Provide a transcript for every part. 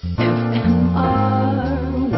FMR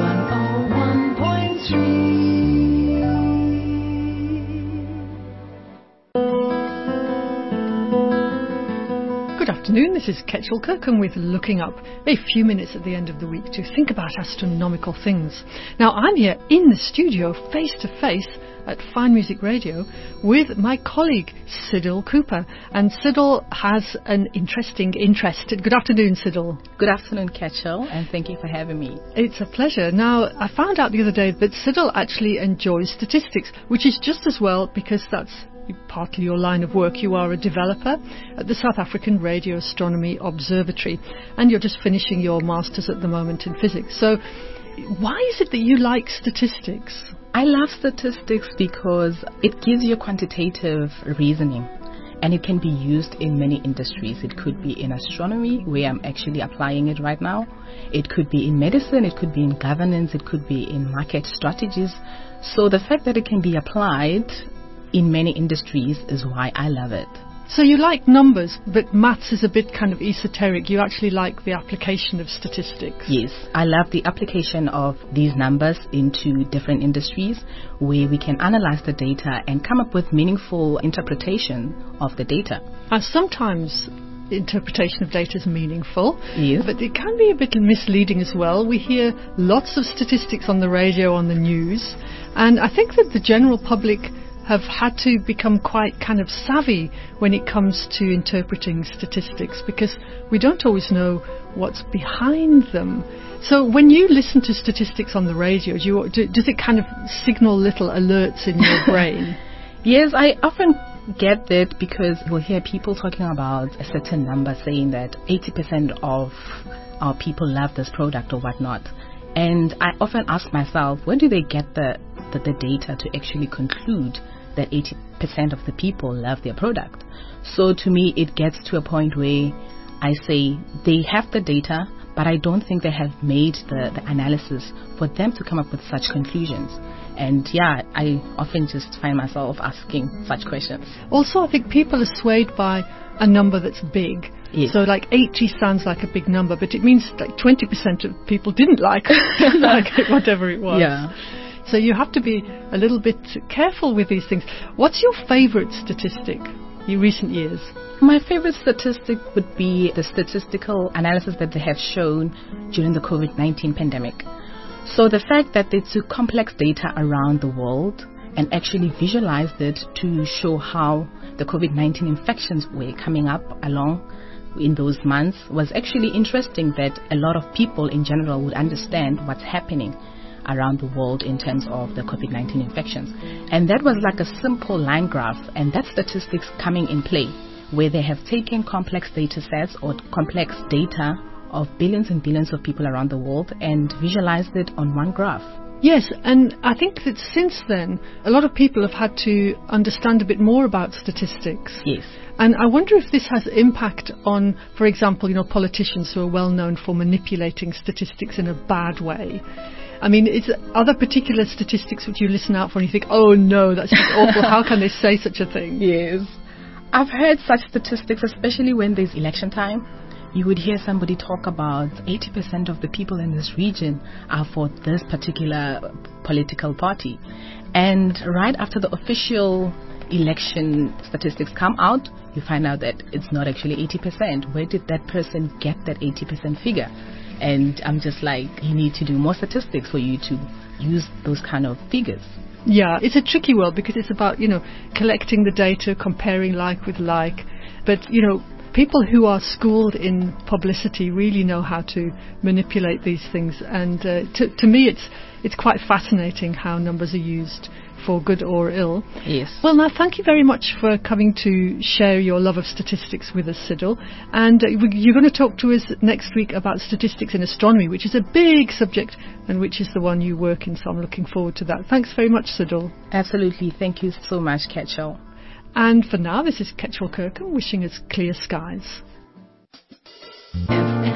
101.3. Good afternoon, this is Ketchel Kirkham with Looking Up, a few minutes at the end of the week to think about astronomical things. Now I'm here in the studio face to face at Fine Music Radio with my colleague Siddle Cooper, and Siddle has an interesting interest. Good afternoon, Siddle. Good afternoon, Ketchel, and thank you for having me. It's a pleasure. Now, I found out the other day that Siddle actually enjoys statistics, which is just as well because that's partly your line of work. You are a developer at the South African Radio Astronomy Observatory, and you're just finishing your master's at the moment in physics. So why is it that you like statistics? I love statistics because it gives you quantitative reasoning, and it can be used in many industries. It could be in astronomy, where I'm actually applying it right now. It could be in medicine, it could be in governance, it could be in market strategies. So the fact that it can be applied in many industries is why I love it. So you like numbers, but maths is a bit kind of esoteric. You actually like the application of statistics. Yes, I love the application of these numbers into different industries where we can analyze the data and come up with meaningful interpretation of the data. Sometimes interpretation of data is meaningful, yes, but it can be a bit misleading as well. We hear lots of statistics on the radio, on the news, and I think that the general public have had to become quite kind of savvy when it comes to interpreting statistics, because we don't always know what's behind them. So when you listen to statistics on the radio, does it kind of signal little alerts in your brain? Yes, I often get that because we'll hear people talking about a certain number, saying that 80% of our people love this product or whatnot. And I often ask myself, where do they get the data to actually conclude that 80% of the people love their product? So to me, it gets to a point where I say they have the data, but I don't think they have made the analysis for them to come up with such conclusions. And yeah, I often just find myself asking such questions. Also, I think people are swayed by a number that's big. Yes. So like 80 sounds like a big number, but it means like 20% of people didn't like it, whatever it was. Yeah. So you have to be a little bit careful with these things. What's your favorite statistic in recent years? My favorite statistic would be the statistical analysis that they have shown during the COVID-19 pandemic. So the fact that they took complex data around the world and actually visualized it to show how the COVID-19 infections were coming up along in those months was actually interesting, that a lot of people in general would understand what's happening around the world in terms of the COVID-19 infections. And that was like a simple line graph, and that statistics coming in play, where they have taken complex data sets or complex data of billions and billions of people around the world and visualized it on one graph. Yes, and I think that since then, a lot of people have had to understand a bit more about statistics. Yes. And I wonder if this has impact on, for example, politicians who are well known for manipulating statistics in a bad way. I mean, are there particular statistics which you listen out for and you think, oh no, that's just awful, how can they say such a thing? Yes. I've heard such statistics, especially when there's election time. You would hear somebody talk about 80% of the people in this region are for this particular political party. And right after the official election statistics come out, you find out that it's not actually 80%. Where did that person get that 80% figure? And I'm just like, you need to do more statistics for you to use those kind of figures. Yeah, it's a tricky world because it's about, collecting the data, comparing like with like. But, people who are schooled in publicity really know how to manipulate these things. And to me, it's quite fascinating how numbers are used for good or ill. Yes. Well, now, thank you very much for coming to share your love of statistics with us, Siddle. And you're going to talk to us next week about statistics in astronomy, which is a big subject and which is the one you work in. So I'm looking forward to that. Thanks very much, Siddle. Absolutely. Thank you so much, Ketchel. And for now, this is Ketchel Kirkham wishing us clear skies.